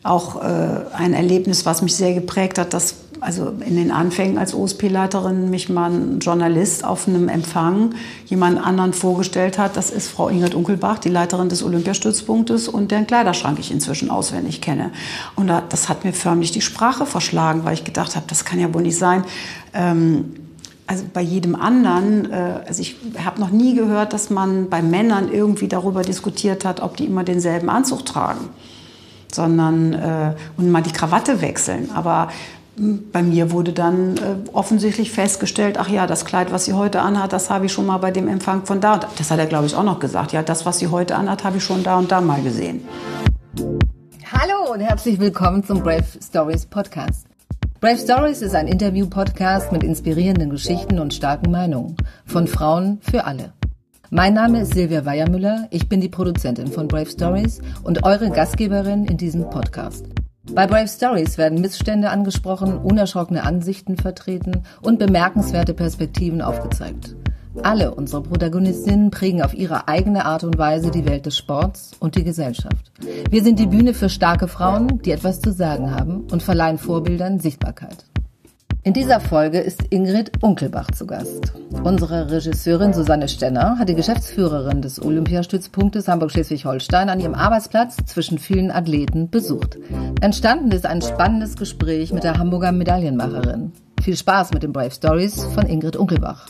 auch ein Erlebnis, was mich sehr geprägt hat, dass also in den Anfängen als OSP-Leiterin mich mal ein Journalist auf einem Empfang jemand anderen vorgestellt hat. Das ist Frau Ingrid Unkelbach, die Leiterin des Olympiastützpunktes und deren Kleiderschrank ich inzwischen auswendig kenne. Und das hat mir förmlich die Sprache verschlagen, weil ich gedacht habe, das kann ja wohl nicht sein. Also bei jedem anderen, also ich habe noch nie gehört, dass man bei Männern irgendwie darüber diskutiert hat, ob die immer denselben Anzug tragen, sondern und mal die Krawatte wechseln. Aber bei mir wurde dann offensichtlich festgestellt, ach ja, das Kleid, was sie heute anhat, das habe ich schon mal bei dem Empfang von da. Und das hat er, glaube ich, auch noch gesagt. Ja, das, was sie heute anhat, habe ich schon da und da mal gesehen. Hallo und herzlich willkommen zum Brave Stories Podcast. Brave Stories ist ein Interview-Podcast mit inspirierenden Geschichten und starken Meinungen. Von Frauen für alle. Mein Name ist Silvia Weiermüller, ich bin die Produzentin von Brave Stories und eure Gastgeberin in diesem Podcast. Bei Brave Stories werden Missstände angesprochen, unerschrockene Ansichten vertreten und bemerkenswerte Perspektiven aufgezeigt. Alle unsere Protagonistinnen prägen auf ihre eigene Art und Weise die Welt des Sports und die Gesellschaft. Wir sind die Bühne für starke Frauen, die etwas zu sagen haben und verleihen Vorbildern Sichtbarkeit. In dieser Folge ist Ingrid Unkelbach zu Gast. Unsere Regisseurin Susanne Stenner hat die Geschäftsführerin des Olympiastützpunktes Hamburg-Schleswig-Holstein an ihrem Arbeitsplatz zwischen vielen Athleten besucht. Entstanden ist ein spannendes Gespräch mit der Hamburger Medaillenmacherin. Viel Spaß mit den Brave Stories von Ingrid Unkelbach.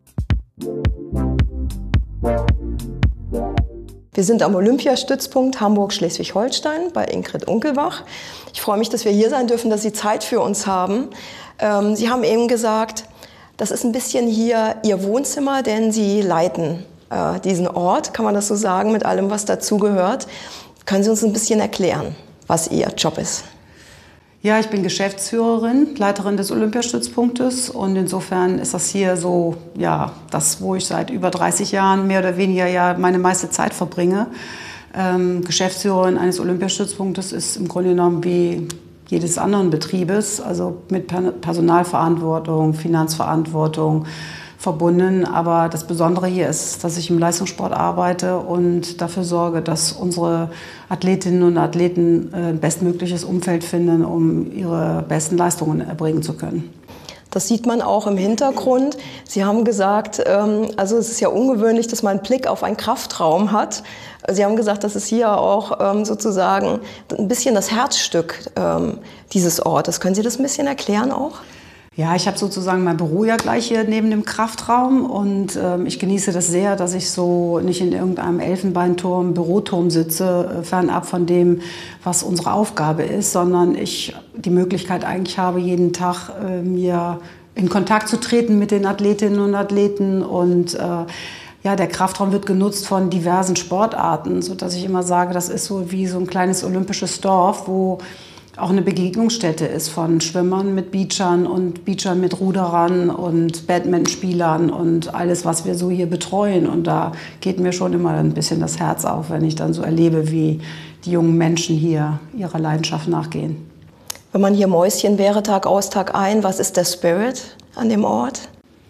Wir sind am Olympiastützpunkt Hamburg-Schleswig-Holstein bei Ingrid Unkelbach. Ich freue mich, dass wir hier sein dürfen, dass Sie Zeit für uns haben. Sie haben eben gesagt, das ist ein bisschen hier Ihr Wohnzimmer, denn Sie leiten diesen Ort, kann man das so sagen, mit allem, was dazugehört. Können Sie uns ein bisschen erklären, was Ihr Job ist? Ja, ich bin Geschäftsführerin, Leiterin des Olympiastützpunktes und insofern ist das hier so, ja, das, wo ich seit über 30 Jahren mehr oder weniger ja meine meiste Zeit verbringe. Geschäftsführerin eines Olympiastützpunktes ist im Grunde genommen wie jedes anderen Betriebes, also mit Personalverantwortung, Finanzverantwortung verbunden. Aber das Besondere hier ist, dass ich im Leistungssport arbeite und dafür sorge, dass unsere Athletinnen und Athleten ein bestmögliches Umfeld finden, um ihre besten Leistungen erbringen zu können. Das sieht man auch im Hintergrund. Sie haben gesagt, also es ist ja ungewöhnlich, dass man einen Blick auf einen Kraftraum hat. Sie haben gesagt, das ist hier auch sozusagen ein bisschen das Herzstück dieses Ortes. Können Sie das ein bisschen erklären auch? Ja, ich habe sozusagen mein Büro ja gleich hier neben dem Kraftraum und ich genieße das sehr, dass ich so nicht in irgendeinem Elfenbeinturm, Büroturm sitze, fernab von dem, was unsere Aufgabe ist, sondern ich die Möglichkeit eigentlich habe, jeden Tag mir in Kontakt zu treten mit den Athletinnen und Athleten und ja, der Kraftraum wird genutzt von diversen Sportarten, sodass ich immer sage, das ist so wie so ein kleines olympisches Dorf, wo auch eine Begegnungsstätte ist von Schwimmern mit Beachern und Beachern mit Ruderern und Badmintonspielern und alles, was wir so hier betreuen. Und da geht mir schon immer ein bisschen das Herz auf, wenn ich dann so erlebe, wie die jungen Menschen hier ihrer Leidenschaft nachgehen. Wenn man hier Mäuschen wäre, Tag aus, Tag ein, was ist der Spirit an dem Ort?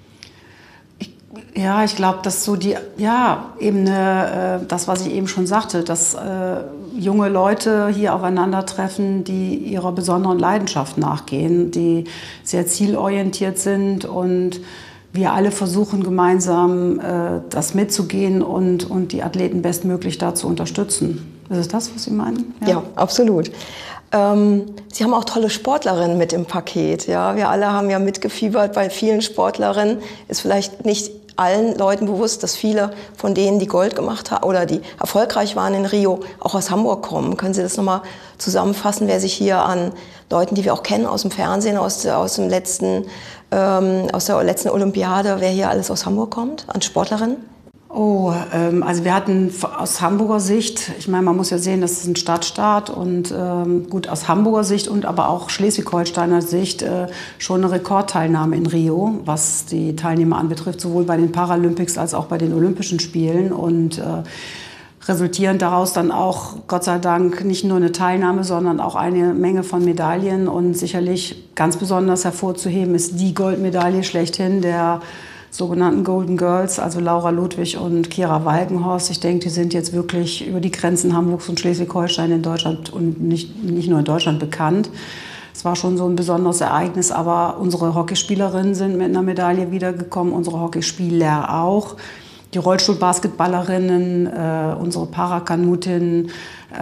Ja, ich glaube, dass so die, ja, eben das, was ich eben schon sagte, dass junge Leute hier aufeinandertreffen, die ihrer besonderen Leidenschaft nachgehen, die sehr zielorientiert sind und wir alle versuchen gemeinsam das mitzugehen und die Athleten bestmöglich da zu unterstützen. Ist es das, was Sie meinen? Ja, absolut. Sie haben auch tolle Sportlerinnen mit im Paket. Ja? Wir alle haben ja mitgefiebert bei vielen Sportlerinnen. Ist vielleicht nicht allen Leuten bewusst, dass viele von denen, die Gold gemacht haben oder die erfolgreich waren in Rio, auch aus Hamburg kommen. Können Sie das nochmal zusammenfassen, wer sich hier an Leuten, die wir auch kennen aus dem Fernsehen, aus der letzten Olympiade, wer hier alles aus Hamburg kommt, an Sportlerinnen? Oh, also wir hatten aus Hamburger Sicht, ich meine, man muss ja sehen, das ist ein Stadtstaat und gut aus Hamburger Sicht und aber auch Schleswig-Holsteiner Sicht schon eine Rekordteilnahme in Rio, was die Teilnehmer anbetrifft, sowohl bei den Paralympics als auch bei den Olympischen Spielen und resultierend daraus dann auch, Gott sei Dank, nicht nur eine Teilnahme, sondern auch eine Menge von Medaillen und sicherlich ganz besonders hervorzuheben ist die Goldmedaille schlechthin, der sogenannten Golden Girls, also Laura Ludwig und Kira Walkenhorst. Ich denke, die sind jetzt wirklich über die Grenzen Hamburgs und Schleswig-Holstein in Deutschland und nicht nur in Deutschland bekannt. Es war schon so ein besonderes Ereignis, aber unsere Hockeyspielerinnen sind mit einer Medaille wiedergekommen, unsere Hockeyspieler auch. Die Rollstuhlbasketballerinnen, unsere Parakanutinnen,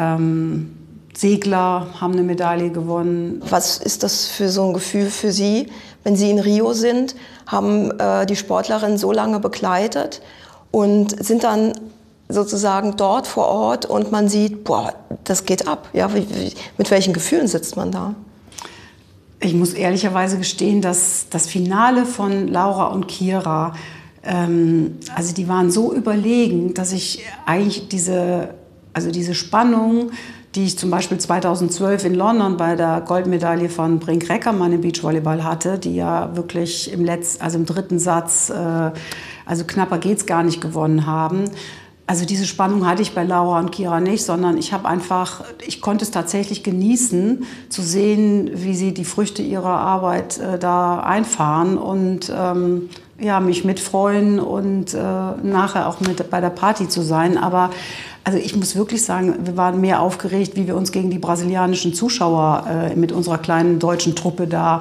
Segler haben eine Medaille gewonnen. Was ist das für so ein Gefühl für Sie, wenn Sie in Rio sind, haben die Sportlerinnen so lange begleitet und sind dann sozusagen dort vor Ort und man sieht, boah, das geht ab. Ja, mit welchen Gefühlen sitzt man da? Ich muss ehrlicherweise gestehen, dass das Finale von Laura und Kira, also die waren so überlegen, dass ich eigentlich diese Spannung, die ich zum Beispiel 2012 in London bei der Goldmedaille von Brink Reckermann im Beachvolleyball hatte, die ja wirklich im dritten Satz, also knapper geht's gar nicht, gewonnen haben. Also diese Spannung hatte ich bei Laura und Kira nicht, sondern ich konnte es tatsächlich genießen, zu sehen, wie sie die Früchte ihrer Arbeit da einfahren und mich mitfreuen und nachher auch mit bei der Party zu sein. Aber also ich muss wirklich sagen, wir waren mehr aufgeregt, wie wir uns gegen die brasilianischen Zuschauer mit unserer kleinen deutschen Truppe da,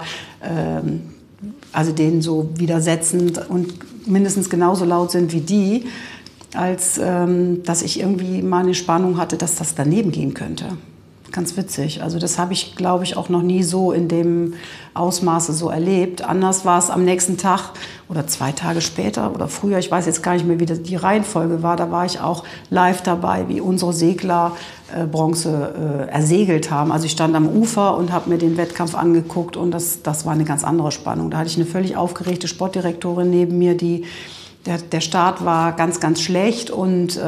also denen so widersetzen und mindestens genauso laut sind wie die, als dass ich irgendwie mal eine Spannung hatte, dass das daneben gehen könnte. Ganz witzig. Also das habe ich, glaube ich, auch noch nie so in dem Ausmaße so erlebt. Anders war es am nächsten Tag oder 2 Tage später oder früher. Ich weiß jetzt gar nicht mehr, wie die Reihenfolge war. Da war ich auch live dabei, wie unsere Segler Bronze ersegelt haben. Also ich stand am Ufer und habe mir den Wettkampf angeguckt und das war eine ganz andere Spannung. Da hatte ich eine völlig aufgeregte Sportdirektorin neben mir, der Start war ganz, ganz schlecht und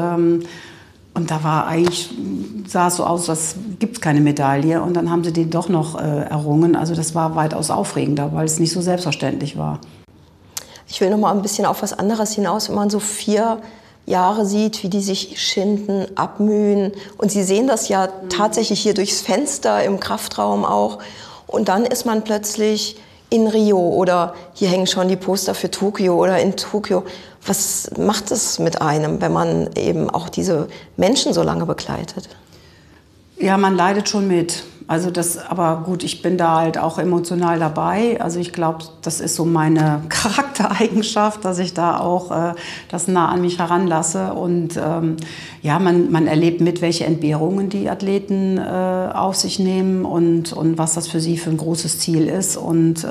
da sah es so aus, als gibt es keine Medaille. Und dann haben sie den doch noch errungen. Also das war weitaus aufregender, weil es nicht so selbstverständlich war. Ich will noch mal ein bisschen auf was anderes hinaus, wenn man so 4 Jahre sieht, wie die sich schinden, abmühen. Und Sie sehen das ja tatsächlich hier durchs Fenster im Kraftraum auch. Und dann ist man plötzlich in Rio oder hier hängen schon die Poster für Tokio oder in Tokio. Was macht es mit einem, wenn man eben auch diese Menschen so lange begleitet? Ja, man leidet schon mit. Aber gut, ich bin da halt auch emotional dabei. Also ich glaube, das ist so meine Charaktereigenschaft, dass ich da auch das nah an mich heranlasse. Und man erlebt mit, welche Entbehrungen die Athleten auf sich nehmen und was das für sie für ein großes Ziel ist. Und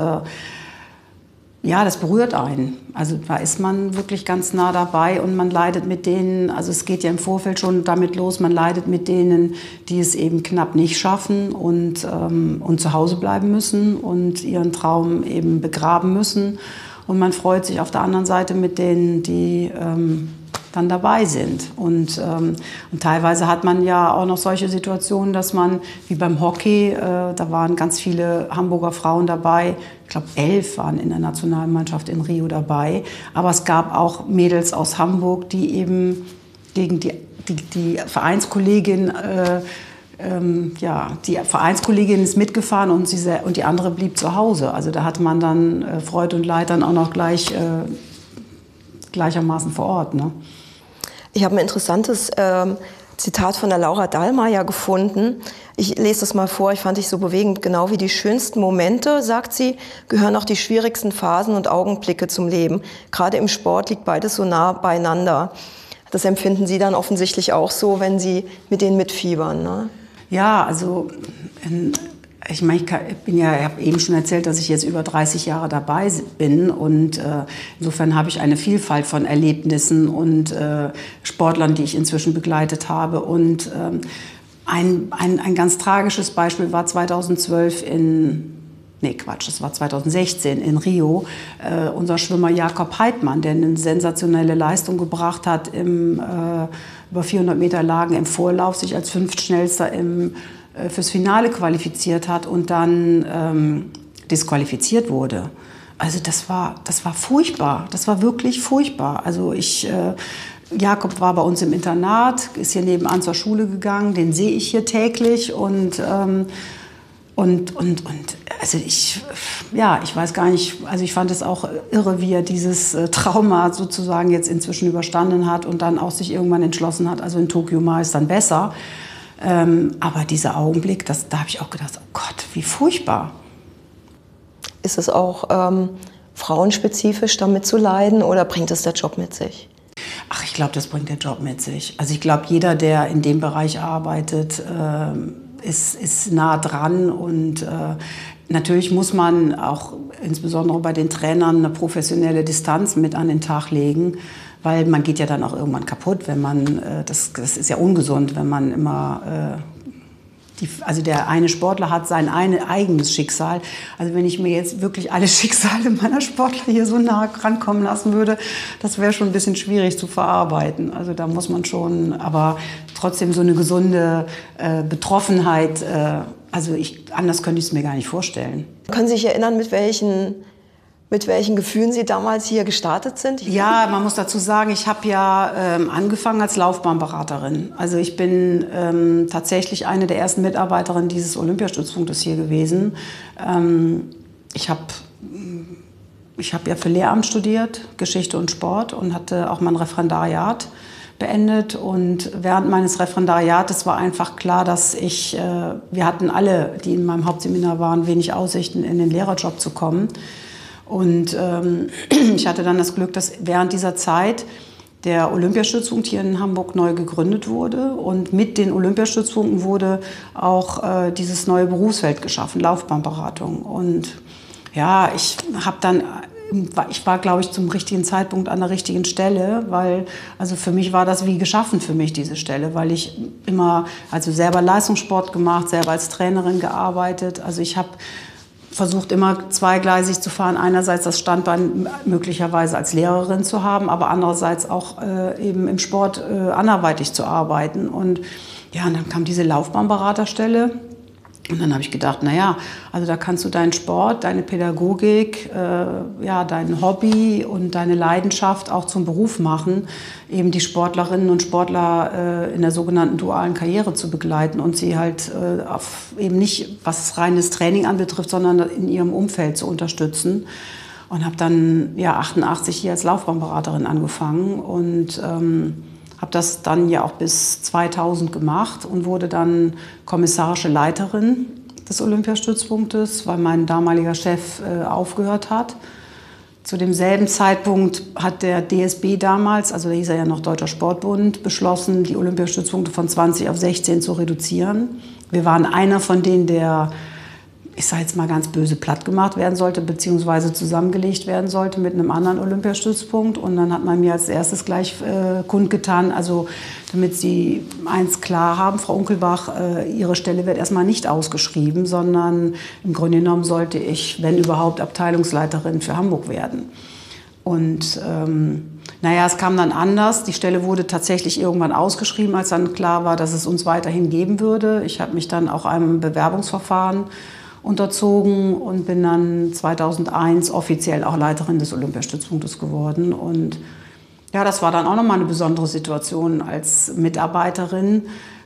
das berührt einen. Also da ist man wirklich ganz nah dabei und man leidet mit denen, also es geht ja im Vorfeld schon damit los, man leidet mit denen, die es eben knapp nicht schaffen und zu Hause bleiben müssen und ihren Traum eben begraben müssen. Und man freut sich auf der anderen Seite mit denen, die dann dabei sind. Und teilweise hat man ja auch noch solche Situationen, dass man, wie beim Hockey, da waren ganz viele Hamburger Frauen dabei, ich glaube 11 waren in der Nationalmannschaft in Rio dabei, aber es gab auch Mädels aus Hamburg, die eben gegen die Vereinskollegin, die Vereinskollegin ist mitgefahren und die andere blieb zu Hause. Also da hatte man dann Freude und Leid dann auch noch gleichermaßen vor Ort. Ne? Ich habe ein interessantes Zitat von der Laura Dallmayr gefunden. Ich lese das mal vor, ich fand ich so bewegend. Genau wie die schönsten Momente, sagt sie, gehören auch die schwierigsten Phasen und Augenblicke zum Leben. Gerade im Sport liegt beides so nah beieinander. Das empfinden Sie dann offensichtlich auch so, wenn Sie mit denen mitfiebern, ne? Ja, also ich habe eben schon erzählt, dass ich jetzt über 30 Jahre dabei bin und insofern habe ich eine Vielfalt von Erlebnissen und Sportlern, die ich inzwischen begleitet habe. Und ein ganz tragisches Beispiel war 2016 in Rio. Unser Schwimmer Jakob Heidmann, der eine sensationelle Leistung gebracht hat über 400 Meter Lagen im Vorlauf, sich als 5. Schnellster fürs Finale qualifiziert hat und dann disqualifiziert wurde. Also das war furchtbar, das war wirklich furchtbar. Also Jakob war bei uns im Internat, ist hier nebenan zur Schule gegangen, den sehe ich hier täglich und Und also ich weiß gar nicht, also ich fand es auch irre, wie er dieses Trauma sozusagen jetzt inzwischen überstanden hat und dann auch sich irgendwann entschlossen hat, also in Tokio mal ist dann besser. Aber dieser Augenblick, da habe ich auch gedacht, oh Gott, wie furchtbar. Ist es auch frauenspezifisch damit zu leiden oder bringt es der Job mit sich? Ach, ich glaube, das bringt der Job mit sich. Also ich glaube, jeder, der in dem Bereich arbeitet, ist nah dran und natürlich muss man auch insbesondere bei den Trainern eine professionelle Distanz mit an den Tag legen, weil man geht ja dann auch irgendwann kaputt, wenn man, das ist ja ungesund, wenn man immer, also der eine Sportler hat sein eigenes Schicksal. Also wenn ich mir jetzt wirklich alle Schicksale meiner Sportler hier so nah rankommen lassen würde, das wäre schon ein bisschen schwierig zu verarbeiten. Also da muss man schon, aber trotzdem so eine gesunde Betroffenheit, anders könnte ich es mir gar nicht vorstellen. Können Sie sich erinnern, mit welchen Gefühlen Sie damals hier gestartet sind? Ja, man muss dazu sagen, ich habe ja angefangen als Laufbahnberaterin. Also ich bin tatsächlich eine der ersten Mitarbeiterinnen dieses Olympiastützpunktes hier gewesen. Ich habe ja für Lehramt studiert, Geschichte und Sport, und hatte auch mein Referendariat beendet. Und während meines Referendariates war einfach klar, dass wir hatten alle, die in meinem Hauptseminar waren, wenig Aussichten, in den Lehrerjob zu kommen. Und ich hatte dann das Glück, dass während dieser Zeit der Olympiastützpunkt hier in Hamburg neu gegründet wurde. Und mit den Olympiastützpunkten wurde auch dieses neue Berufsfeld geschaffen, Laufbahnberatung. Und ja, ich war, glaube ich, zum richtigen Zeitpunkt an der richtigen Stelle, weil, also für mich war das wie geschaffen für mich, diese Stelle, weil ich immer, also selber Leistungssport gemacht, selber als Trainerin gearbeitet. Also ich habe versucht, immer zweigleisig zu fahren. Einerseits das Standbein möglicherweise als Lehrerin zu haben, aber andererseits auch eben im Sport anderweitig zu arbeiten. Und ja, und dann kam diese Laufbahnberaterstelle. Und dann habe ich gedacht, naja, also da kannst du deinen Sport, deine Pädagogik, dein Hobby und deine Leidenschaft auch zum Beruf machen, eben die Sportlerinnen und Sportler in der sogenannten dualen Karriere zu begleiten und sie halt eben nicht, was reines Training anbetrifft, sondern in ihrem Umfeld zu unterstützen. Und habe dann 88 hier als Laufbahnberaterin angefangen und habe das dann ja auch bis 2000 gemacht und wurde dann kommissarische Leiterin des Olympiastützpunktes, weil mein damaliger Chef aufgehört hat. Zu demselben Zeitpunkt hat der DSB damals, also da hieß er ja noch Deutscher Sportbund, beschlossen, die Olympiastützpunkte von 20 auf 16 zu reduzieren. Wir waren einer von denen, der, ich sage jetzt mal ganz böse, platt gemacht werden sollte, beziehungsweise zusammengelegt werden sollte mit einem anderen Olympiastützpunkt. Und dann hat man mir als erstes gleich kundgetan, also damit Sie eins klar haben, Frau Unkelbach, Ihre Stelle wird erstmal nicht ausgeschrieben, sondern im Grunde genommen sollte ich, wenn überhaupt, Abteilungsleiterin für Hamburg werden. Und es kam dann anders. Die Stelle wurde tatsächlich irgendwann ausgeschrieben, als dann klar war, dass es uns weiterhin geben würde. Ich habe mich dann auch einem Bewerbungsverfahren unterzogen und bin dann 2001 offiziell auch Leiterin des Olympiastützpunktes geworden. Und ja, das war dann auch nochmal eine besondere Situation als Mitarbeiterin,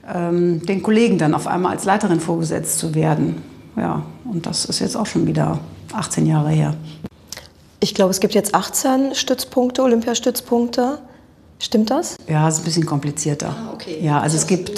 den Kollegen dann auf einmal als Leiterin vorgesetzt zu werden. Ja, und das ist jetzt auch schon wieder 18 Jahre her. Ich glaube, es gibt jetzt 18 Stützpunkte, Olympiastützpunkte. Stimmt das? Ja, es ist ein bisschen komplizierter. Okay. Ja, also es gibt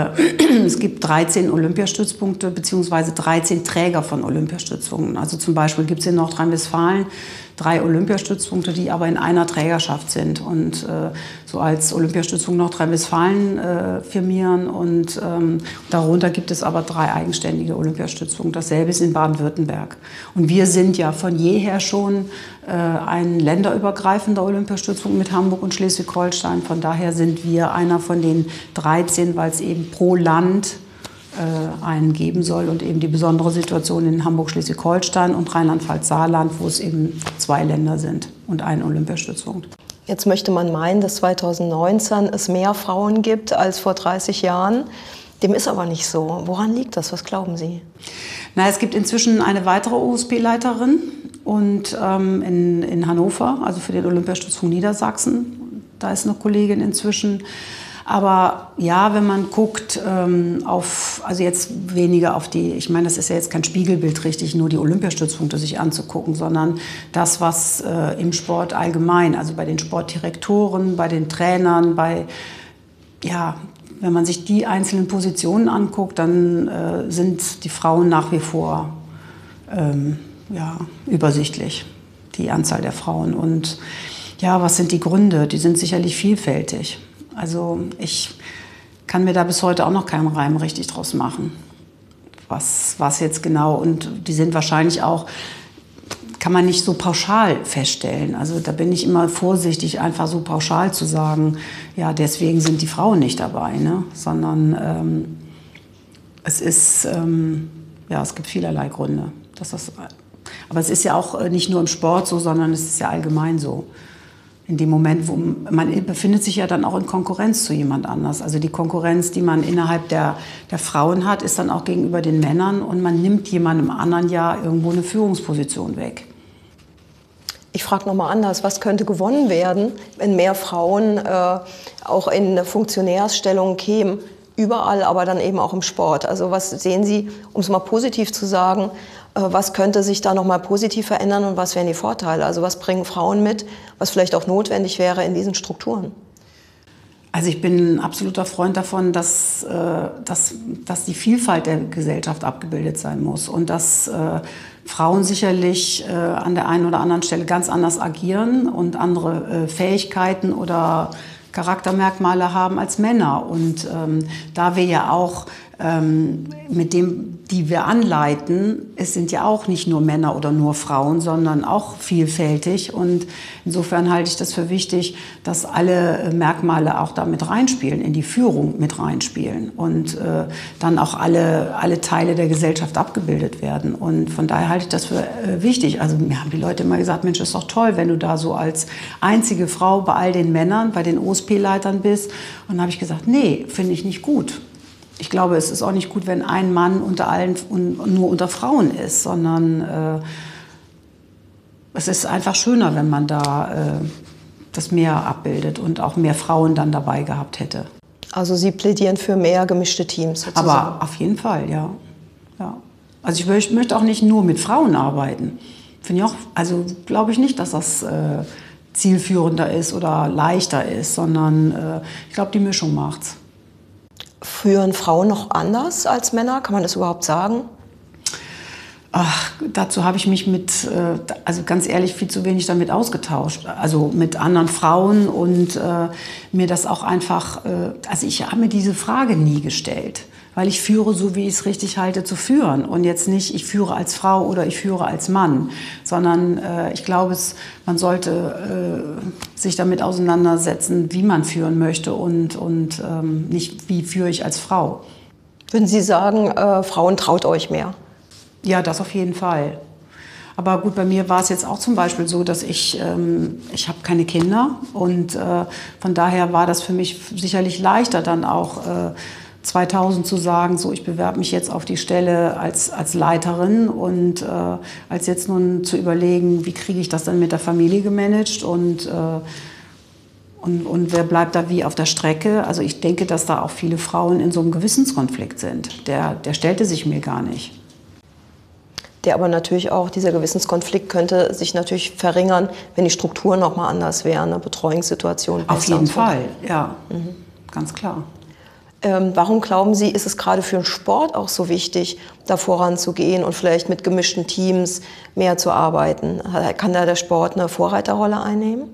13 Olympiastützpunkte bzw. 13 Träger von Olympiastützpunkten. Also zum Beispiel gibt es in Nordrhein-Westfalen 3 Olympiastützpunkte, die aber in einer Trägerschaft sind und so als Olympiastützpunkt Nordrhein-Westfalen firmieren. Und darunter gibt es aber 3 eigenständige Olympiastützpunkte. Dasselbe ist in Baden-Württemberg. Und wir sind ja von jeher schon ein länderübergreifender Olympiastützpunkt mit Hamburg und Schleswig-Holstein. Von daher sind wir einer von den 13, weil es eben pro Land einen geben soll und eben die besondere Situation in Hamburg, Schleswig-Holstein und Rheinland-Pfalz-Saarland, wo es eben 2 Länder sind und einen Olympiastützpunkt. Jetzt möchte man meinen, dass 2019 es mehr Frauen gibt als vor 30 Jahren. Dem ist aber nicht so. Woran liegt das? Was glauben Sie? Es gibt inzwischen eine weitere OSP-Leiterin und in Hannover, also für den Olympiastützpunkt Niedersachsen. Da ist eine Kollegin inzwischen. Aber ja, wenn man guckt also jetzt weniger auf die, ich meine, das ist ja jetzt kein Spiegelbild richtig, nur die Olympiastützpunkte sich anzugucken, sondern das, was im Sport allgemein, also bei den Sportdirektoren, bei den Trainern, wenn man sich die einzelnen Positionen anguckt, dann sind die Frauen nach wie vor übersichtlich, die Anzahl der Frauen. Und ja, was sind die Gründe? Die sind sicherlich vielfältig. Also ich kann mir da bis heute auch noch keinen Reim richtig draus machen, was jetzt genau. Und die sind wahrscheinlich auch, kann man nicht so pauschal feststellen. Also da bin ich immer vorsichtig, einfach so pauschal zu sagen, ja, deswegen sind die Frauen nicht dabei, ne? Sondern es gibt vielerlei Gründe. Aber es ist ja auch nicht nur im Sport so, sondern es ist ja allgemein so. In dem Moment, wo man befindet sich ja dann auch in Konkurrenz zu jemand anders. Also die Konkurrenz, die man innerhalb der Frauen hat, ist dann auch gegenüber den Männern und man nimmt jemandem anderen ja irgendwo eine Führungsposition weg. Ich frage nochmal anders, was könnte gewonnen werden, wenn mehr Frauen auch in Funktionärsstellungen kämen, überall, aber dann eben auch im Sport? Also was sehen Sie, um es mal positiv zu sagen, was könnte sich da nochmal positiv verändern und was wären die Vorteile? Also was bringen Frauen mit, was vielleicht auch notwendig wäre in diesen Strukturen? Also ich bin ein absoluter Freund davon, dass die Vielfalt der Gesellschaft abgebildet sein muss und dass Frauen sicherlich an der einen oder anderen Stelle ganz anders agieren und andere Fähigkeiten oder Charaktermerkmale haben als Männer. Und da wir ja auch mit dem, die wir anleiten, es sind ja auch nicht nur Männer oder nur Frauen, sondern auch vielfältig. Und insofern halte ich das für wichtig, dass alle Merkmale auch da mit reinspielen, in die Führung mit reinspielen und dann auch alle Teile der Gesellschaft abgebildet werden. Und von daher halte ich das für wichtig. Also mir haben die Leute immer gesagt, Mensch, ist doch toll, wenn du da so als einzige Frau bei all den Männern, bei den OSP-Leitern bist. Und dann habe ich gesagt, nee, finde ich nicht gut. Ich glaube, es ist auch nicht gut, wenn ein Mann unter allen und nur unter Frauen ist, sondern es ist einfach schöner, wenn man da das mehr abbildet und auch mehr Frauen dann dabei gehabt hätte. Also Sie plädieren für mehr gemischte Teams sozusagen? Aber auf jeden Fall, ja. Also ich möchte auch nicht nur mit Frauen arbeiten. Finde ich auch, also glaube ich nicht, dass das zielführender ist oder leichter ist, sondern ich glaube, die Mischung macht's. Führen Frauen noch anders als Männer? Kann man das überhaupt sagen? Ach, dazu habe ich mich also ganz ehrlich, viel zu wenig damit ausgetauscht. Also mit anderen Frauen und mir das auch einfach, also ich habe mir diese Frage nie gestellt. Weil ich führe, so wie ich es richtig halte, zu führen. Und jetzt nicht, ich führe als Frau oder ich führe als Mann. Sondern ich glaube, man sollte sich damit auseinandersetzen, wie man führen möchte und nicht, wie führe ich als Frau. Würden Sie sagen, Frauen, traut euch mehr? Ja, das auf jeden Fall. Aber gut, bei mir war es jetzt auch zum Beispiel so, dass ich habe keine Kinder. Und von daher war das für mich sicherlich leichter, dann auch 2000 zu sagen, so ich bewerbe mich jetzt auf die Stelle als Leiterin und als jetzt nun zu überlegen, wie kriege ich das dann mit der Familie gemanagt und wer bleibt da wie auf der Strecke. Also ich denke, dass da auch viele Frauen in so einem Gewissenskonflikt sind. Der stellte sich mir gar nicht. Der aber natürlich auch, dieser Gewissenskonflikt könnte sich natürlich verringern, wenn die Strukturen noch mal anders wären, eine Betreuungssituation besser. Auf jeden Fall, ja, ganz klar. Warum glauben Sie, ist es gerade für den Sport auch so wichtig, da voranzugehen und vielleicht mit gemischten Teams mehr zu arbeiten? Kann da der Sport eine Vorreiterrolle einnehmen?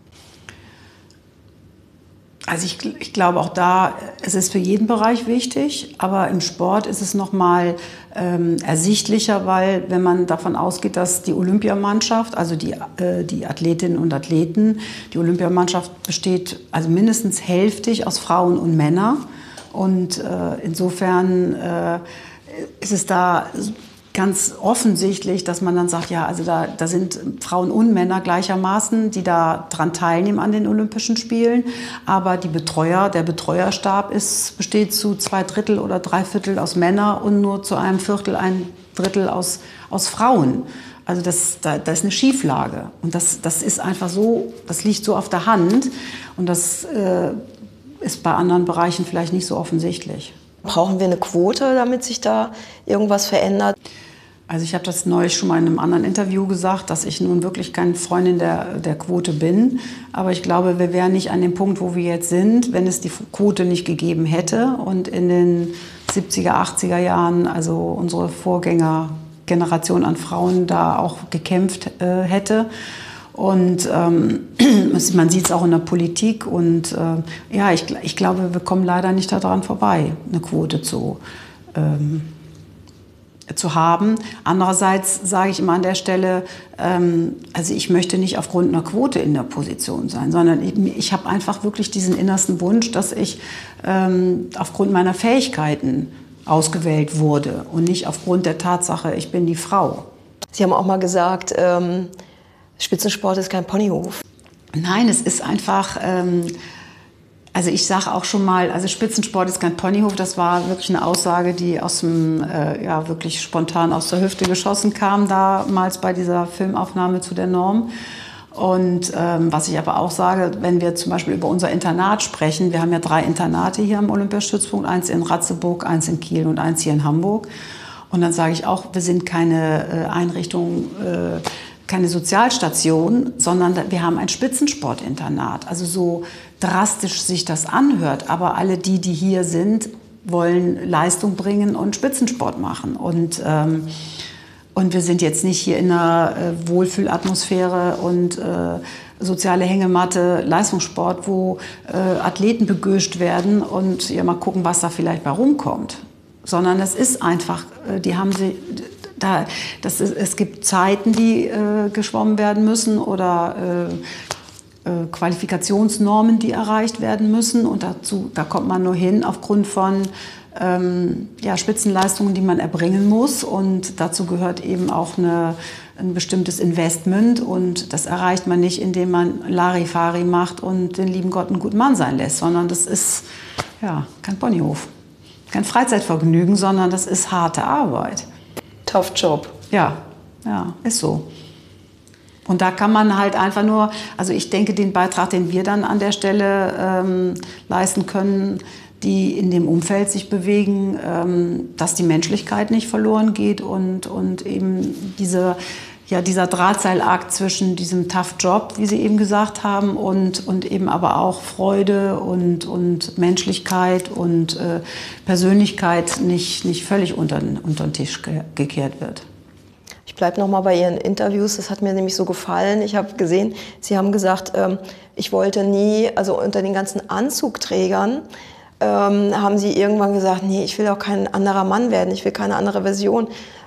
Also ich glaube auch da, es ist für jeden Bereich wichtig, aber im Sport ist es noch mal ersichtlicher, weil wenn man davon ausgeht, dass die Olympiamannschaft, also die Athletinnen und Athleten, die Olympiamannschaft besteht also mindestens hälftig aus Frauen und Männern. Und insofern ist es da ganz offensichtlich, dass man dann sagt, ja, also da sind Frauen und Männer gleichermaßen, die da dran teilnehmen an den Olympischen Spielen. Aber der Betreuerstab besteht zu 2/3 oder 3/4 aus Männern und nur zu 1/4, 1/3 aus Frauen. Also da ist eine Schieflage. Und das ist einfach so, das liegt so auf der Hand. Und das ist bei anderen Bereichen vielleicht nicht so offensichtlich. Brauchen wir eine Quote, damit sich da irgendwas verändert? Also ich habe das neulich schon mal in einem anderen Interview gesagt, dass ich nun wirklich keine Freundin der Quote bin. Aber ich glaube, wir wären nicht an dem Punkt, wo wir jetzt sind, wenn es die Quote nicht gegeben hätte. Und in den 70er, 80er Jahren, also unsere Vorgängergeneration an Frauen da auch gekämpft hätte. Und man sieht es auch in der Politik. Und ja, ich glaube, wir kommen leider nicht daran vorbei, eine Quote zu haben. Andererseits sage ich immer an der Stelle, also ich möchte nicht aufgrund einer Quote in der Position sein, sondern ich habe einfach wirklich diesen innersten Wunsch, dass ich aufgrund meiner Fähigkeiten ausgewählt wurde und nicht aufgrund der Tatsache, ich bin die Frau. Sie haben auch mal gesagt, Spitzensport ist kein Ponyhof. Nein, es ist einfach... Also ich sage auch schon mal, also Spitzensport ist kein Ponyhof. Das war wirklich eine Aussage, die aus dem, ja, wirklich spontan aus der Hüfte geschossen kam, damals bei dieser Filmaufnahme zu der Norm. Und was ich aber auch sage, wenn wir zum Beispiel über unser Internat sprechen, wir haben ja 3 Internate hier am Olympiastützpunkt, 1 in Ratzeburg, 1 in Kiel und 1 hier in Hamburg. Und dann sage ich auch, wir sind keine Einrichtung, keine Sozialstation, sondern wir haben ein Spitzensportinternat. Also so drastisch sich das anhört, aber alle die hier sind, wollen Leistung bringen und Spitzensport machen. Und wir sind jetzt nicht hier in einer Wohlfühlatmosphäre und soziale Hängematte, Leistungssport, wo Athleten begüscht werden und ja mal gucken, was da vielleicht bei rumkommt. Sondern es ist einfach, es gibt Zeiten, die geschwommen werden müssen oder Qualifikationsnormen, die erreicht werden müssen. Und da kommt man nur hin aufgrund von Spitzenleistungen, die man erbringen muss. Und dazu gehört eben auch ein bestimmtes Investment. Und das erreicht man nicht, indem man Larifari macht und den lieben Gott einen guten Mann sein lässt, sondern das ist ja kein Ponyhof, kein Freizeitvergnügen, sondern das ist harte Arbeit. Tough Job. Ja, ist so. Und da kann man halt einfach nur, also ich denke, den Beitrag, den wir dann an der Stelle leisten können, die in dem Umfeld sich bewegen, dass die Menschlichkeit nicht verloren geht und eben dieser Drahtseilakt zwischen diesem Tough Job, wie Sie eben gesagt haben, und eben aber auch Freude und Menschlichkeit und Persönlichkeit nicht völlig unter den Tisch gekehrt wird. Ich bleibe noch mal bei Ihren Interviews, das hat mir nämlich so gefallen. Ich habe gesehen, Sie haben gesagt, ich wollte nie, also unter den ganzen Anzugträgern, haben Sie irgendwann gesagt, nee, ich will auch kein anderer Mann werden, ich will keine andere Version,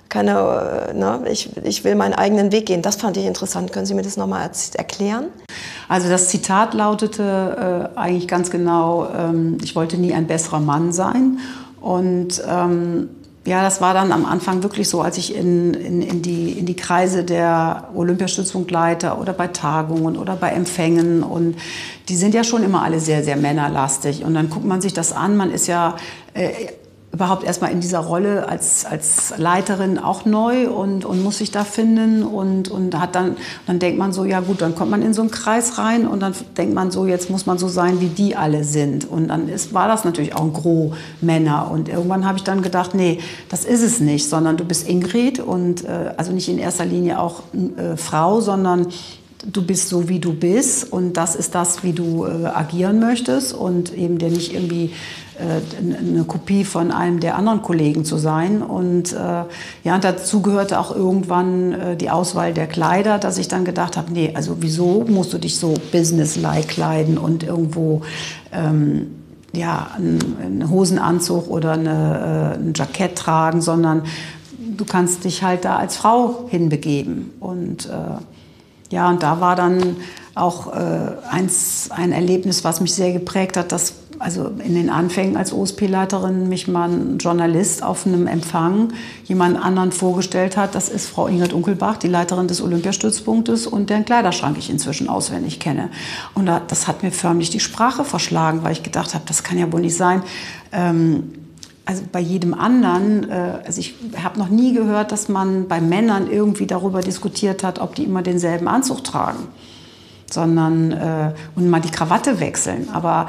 ich will meinen eigenen Weg gehen. Das fand ich interessant. Können Sie mir das noch mal erklären? Also das Zitat lautete eigentlich ganz genau, ich wollte nie ein besserer Mann sein. Und das war dann am Anfang wirklich so, als ich in die Kreise der Olympiastützpunktleiter oder bei Tagungen oder bei Empfängen, und die sind ja schon immer alle sehr, sehr männerlastig. Und dann guckt man sich das an, man ist ja überhaupt erstmal in dieser Rolle als Leiterin auch neu und muss sich da finden und dann denkt man so, ja gut, dann kommt man in so einen Kreis rein und dann denkt man so, jetzt muss man so sein, wie die alle sind. Und dann war das natürlich auch ein Gros Männer. Und irgendwann habe ich dann gedacht, nee, das ist es nicht, sondern du bist Ingrid und also nicht in erster Linie auch Frau, sondern du bist so, wie du bist, und das ist das, wie du agieren möchtest, und eben dir nicht irgendwie eine Kopie von einem der anderen Kollegen zu sein. Und und dazu gehörte auch irgendwann die Auswahl der Kleider, dass ich dann gedacht habe, nee, also wieso musst du dich so businesslike kleiden und irgendwo einen Hosenanzug oder ein Jackett tragen, sondern du kannst dich halt da als Frau hinbegeben. Und und da war dann auch ein Erlebnis, was mich sehr geprägt hat, dass also in den Anfängen als OSP-Leiterin mich mal ein Journalist auf einem Empfang jemand anderen vorgestellt hat. Das ist Frau Ingrid Unkelbach, die Leiterin des Olympiastützpunktes, und deren Kleiderschrank ich inzwischen auswendig kenne. Und das hat mir förmlich die Sprache verschlagen, weil ich gedacht habe, das kann ja wohl nicht sein. Also bei jedem anderen, also ich habe noch nie gehört, dass man bei Männern irgendwie darüber diskutiert hat, ob die immer denselben Anzug tragen, sondern und mal die Krawatte wechseln. Aber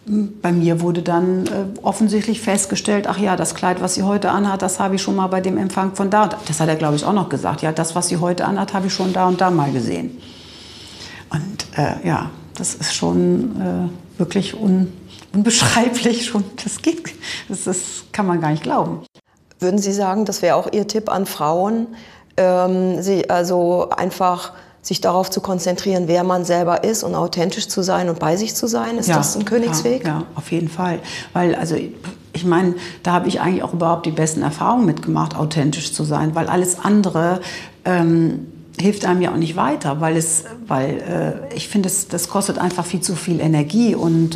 bei mir wurde dann offensichtlich festgestellt, ach ja, das Kleid, was sie heute anhat, das habe ich schon mal bei dem Empfang von da. Das hat er, glaube ich, auch noch gesagt. Ja, das, was sie heute anhat, habe ich schon da und da mal gesehen. Und ja, das ist schon wirklich unbeschreiblich. Das kann man gar nicht glauben. Würden Sie sagen, das wäre auch Ihr Tipp an Frauen, sie also einfach sich darauf zu konzentrieren, wer man selber ist und authentisch zu sein und bei sich zu sein? Ist das ein Königsweg? Ja, auf jeden Fall. Weil, also ich meine, da habe ich eigentlich auch überhaupt die besten Erfahrungen mitgemacht, authentisch zu sein, weil alles andere hilft einem ja auch nicht weiter, weil ich finde, das kostet einfach viel zu viel Energie und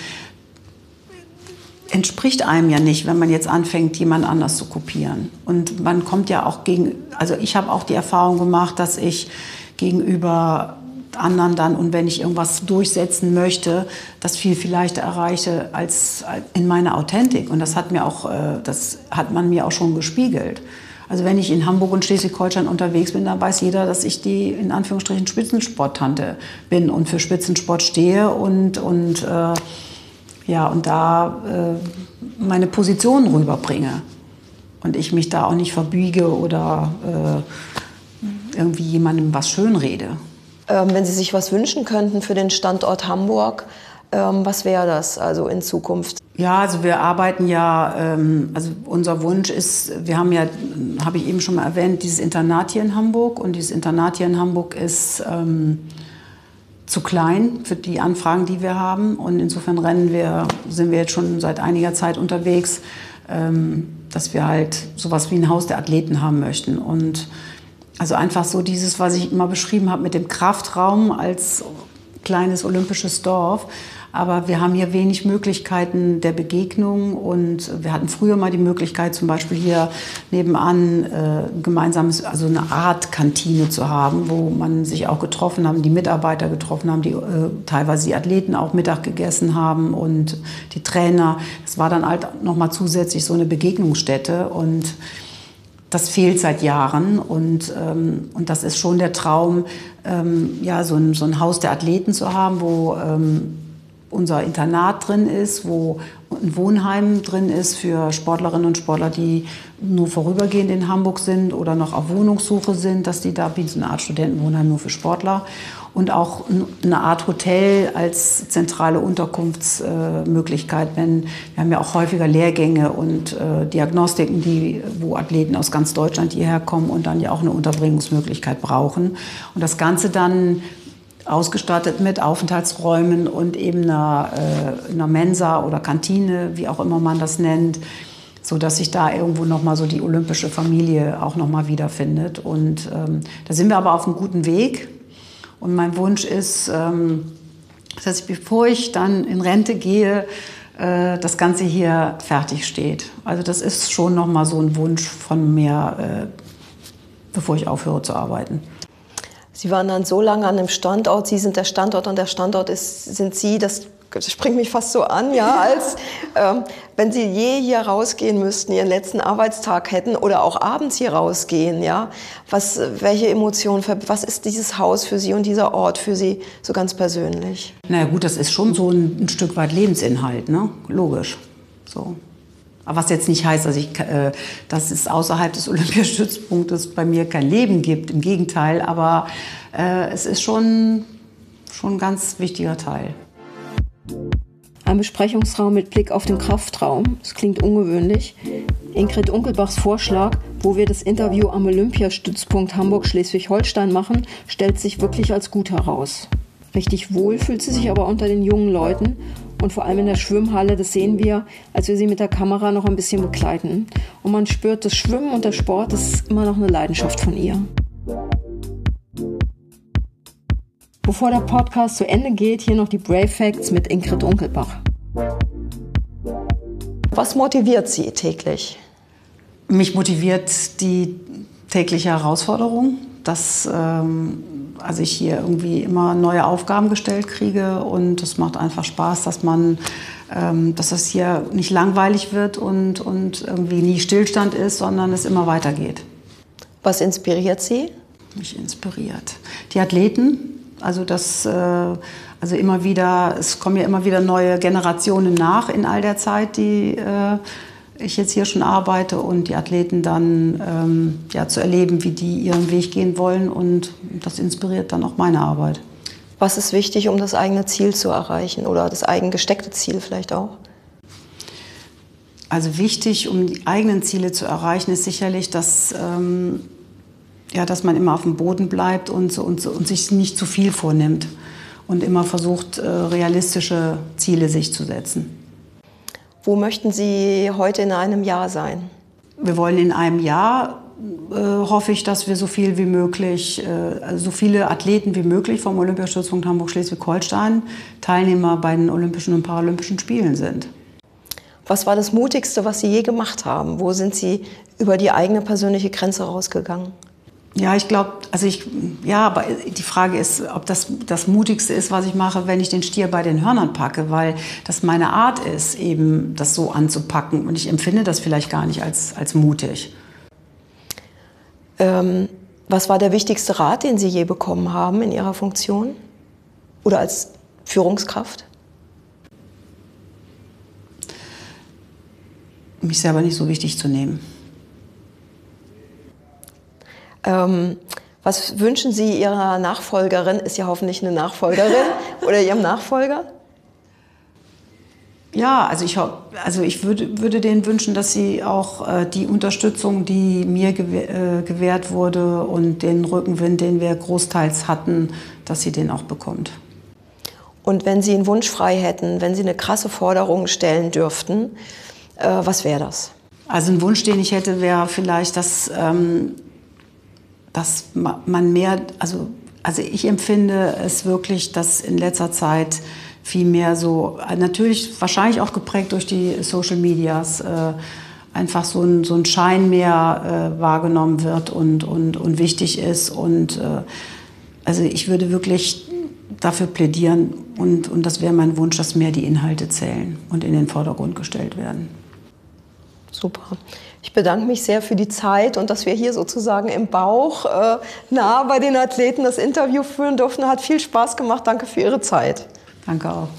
entspricht einem ja nicht, wenn man jetzt anfängt, jemand anders zu kopieren. Und man kommt ja auch also ich habe auch die Erfahrung gemacht, dass ich gegenüber anderen dann, und wenn ich irgendwas durchsetzen möchte, das viel leichter erreiche als in meiner Authentik. Und das hat man mir auch schon gespiegelt. Also wenn ich in Hamburg und Schleswig-Holstein unterwegs bin, dann weiß jeder, dass ich die, in Anführungsstrichen, Spitzensporttante bin und für Spitzensport stehe und da meine Position rüberbringe. Und ich mich da auch nicht verbiege oder irgendwie jemandem was schönrede. Wenn Sie sich was wünschen könnten für den Standort Hamburg, was wäre das also in Zukunft? Ja, also wir arbeiten ja, also unser Wunsch ist, wir haben ja, habe ich eben schon mal erwähnt, dieses Internat hier in Hamburg. Und dieses Internat hier in Hamburg ist zu klein für die Anfragen, die wir haben. Und insofern sind wir jetzt schon seit einiger Zeit unterwegs, dass wir halt sowas wie ein Haus der Athleten haben möchten. Und also einfach so dieses, was ich immer beschrieben habe mit dem Kraftraum als kleines olympisches Dorf. Aber wir haben hier wenig Möglichkeiten der Begegnung und wir hatten früher mal die Möglichkeit, zum Beispiel hier nebenan gemeinsames, also eine Art Kantine zu haben, wo man sich auch getroffen haben, die Mitarbeiter getroffen haben, die teilweise die Athleten auch Mittag gegessen haben und die Trainer. Das war dann halt nochmal zusätzlich so eine Begegnungsstätte und das fehlt seit Jahren und das ist schon der Traum, ja, so ein Haus der Athleten zu haben, wo unser Internat drin ist, wo ein Wohnheim drin ist für Sportlerinnen und Sportler, die nur vorübergehend in Hamburg sind oder noch auf Wohnungssuche sind, dass die da bieten, so eine Art Studentenwohnheim nur für Sportler. Und auch eine Art Hotel als zentrale Unterkunftsmöglichkeit. Wir haben ja auch häufiger Lehrgänge und Diagnostiken, wo Athleten aus ganz Deutschland hierher kommen und dann ja auch eine Unterbringungsmöglichkeit brauchen. Und das Ganze dann ausgestattet mit Aufenthaltsräumen und eben einer Mensa oder Kantine, wie auch immer man das nennt, sodass sich da irgendwo nochmal so die olympische Familie auch nochmal wiederfindet. Und da sind wir aber auf einem guten Weg. Und mein Wunsch ist, dass ich, bevor ich dann in Rente gehe, das Ganze hier fertig steht. Also das ist schon nochmal so ein Wunsch von mir, bevor ich aufhöre zu arbeiten. Sie waren dann so lange an einem Standort, Sie sind der Standort und der Standort sind Sie, das springt mich fast so an, ja, als wenn Sie je hier rausgehen müssten, Ihren letzten Arbeitstag hätten oder auch abends hier rausgehen, ja, welche Emotionen, was ist dieses Haus für Sie und dieser Ort für Sie so ganz persönlich? Na ja, gut, das ist schon so ein Stück weit Lebensinhalt, ne, logisch, so. Aber was jetzt nicht heißt, dass es außerhalb des Olympiastützpunktes bei mir kein Leben gibt. Im Gegenteil, aber es ist schon ein ganz wichtiger Teil. Ein Besprechungsraum mit Blick auf den Kraftraum. Das klingt ungewöhnlich. Ingrid Unkelbachs Vorschlag, wo wir das Interview am Olympiastützpunkt Hamburg-Schleswig-Holstein machen, stellt sich wirklich als gut heraus. Richtig wohl fühlt sie sich aber unter den jungen Leuten und vor allem in der Schwimmhalle, das sehen wir, als wir sie mit der Kamera noch ein bisschen begleiten. Und man spürt, das Schwimmen und der Sport, das ist immer noch eine Leidenschaft von ihr. Bevor der Podcast zu Ende geht, hier noch die Brave Facts mit Ingrid Unkelbach. Was motiviert Sie täglich? Mich motiviert die tägliche Herausforderung, dass ich hier irgendwie immer neue Aufgaben gestellt kriege und es macht einfach Spaß, dass das hier nicht langweilig wird und irgendwie nie Stillstand ist, sondern es immer weitergeht. Was inspiriert Sie? Mich inspiriert die Athleten, also dass Also es kommen ja immer wieder neue Generationen nach in all der Zeit, die ich jetzt hier schon arbeite, und die Athleten dann zu erleben, wie die ihren Weg gehen wollen, und das inspiriert dann auch meine Arbeit. Was ist wichtig, um das eigene Ziel zu erreichen oder das eigen gesteckte Ziel vielleicht auch? Also wichtig, um die eigenen Ziele zu erreichen, ist sicherlich, dass man immer auf dem Boden bleibt und sich nicht zu viel vornimmt und immer versucht, realistische Ziele sich zu setzen. Wo möchten Sie heute in einem Jahr sein? Wir wollen in einem Jahr, hoffe ich, dass wir so viele Athleten wie möglich vom Olympiastützpunkt Hamburg-Schleswig-Holstein Teilnehmer bei den Olympischen und Paralympischen Spielen sind. Was war das Mutigste, was Sie je gemacht haben? Wo sind Sie über die eigene persönliche Grenze rausgegangen? Ja, ich glaube, aber die Frage ist, ob das Mutigste ist, was ich mache, wenn ich den Stier bei den Hörnern packe, weil das meine Art ist, eben das so anzupacken, und ich empfinde das vielleicht gar nicht als mutig. Was war der wichtigste Rat, den Sie je bekommen haben in Ihrer Funktion oder als Führungskraft? Mich selber nicht so wichtig zu nehmen. Was wünschen Sie Ihrer Nachfolgerin, ist ja hoffentlich eine Nachfolgerin, oder Ihrem Nachfolger? Ja, also ich würde denen wünschen, dass sie auch die Unterstützung, die mir gewährt wurde, und den Rückenwind, den wir großteils hatten, dass sie den auch bekommt. Und wenn Sie einen Wunsch frei hätten, wenn Sie eine krasse Forderung stellen dürften, was wäre das? Also ein Wunsch, den ich hätte, wäre vielleicht, dass man mehr, also ich empfinde es wirklich, dass in letzter Zeit viel mehr so, natürlich wahrscheinlich auch geprägt durch die Social Medias, einfach so ein Schein mehr wahrgenommen wird und wichtig ist. Und also ich würde wirklich dafür plädieren, und das wäre mein Wunsch, dass mehr die Inhalte zählen und in den Vordergrund gestellt werden. Super. Ich bedanke mich sehr für die Zeit und dass wir hier sozusagen im Bauch nah bei den Athleten das Interview führen durften. Hat viel Spaß gemacht. Danke für Ihre Zeit. Danke auch.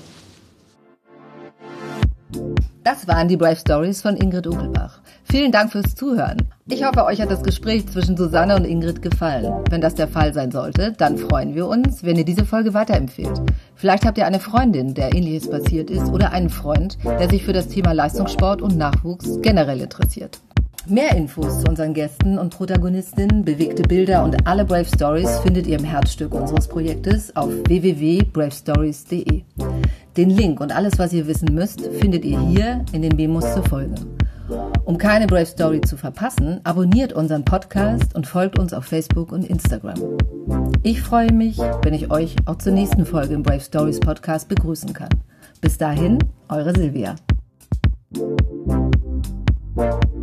Das waren die Brave Stories von Ingrid Unkelbach. Vielen Dank fürs Zuhören. Ich hoffe, euch hat das Gespräch zwischen Susanne und Ingrid gefallen. Wenn das der Fall sein sollte, dann freuen wir uns, wenn ihr diese Folge weiterempfehlt. Vielleicht habt ihr eine Freundin, der Ähnliches passiert ist, oder einen Freund, der sich für das Thema Leistungssport und Nachwuchs generell interessiert. Mehr Infos zu unseren Gästen und Protagonistinnen, bewegte Bilder und alle Brave Stories findet ihr im Herzstück unseres Projektes auf www.bravestories.de. Den Link und alles, was ihr wissen müsst, findet ihr hier in den Memos zur Folge. Um keine Brave Story zu verpassen, abonniert unseren Podcast und folgt uns auf Facebook und Instagram. Ich freue mich, wenn ich euch auch zur nächsten Folge im Brave Stories Podcast begrüßen kann. Bis dahin, eure Silvia.